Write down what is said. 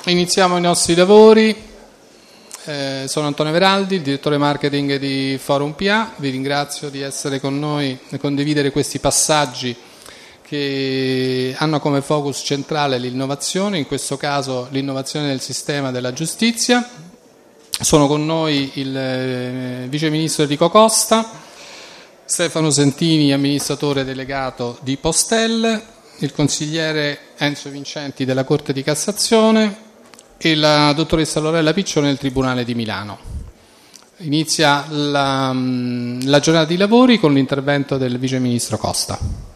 Iniziamo i nostri lavori. Sono Antonio Veraldi, il direttore marketing di Forum PA. Vi ringrazio di essere con noi e condividere questi passaggi che hanno come focus centrale l'innovazione, in questo caso l'innovazione del sistema della giustizia. Sono con noi il vice ministro Enrico Costa, Stefano Sentini, amministratore delegato di Postel, il consigliere Enzo Vincenti della Corte di Cassazione e la dottoressa Lorella Piccione del Tribunale di Milano. Inizia la giornata di lavori con l'intervento del vice ministro Costa.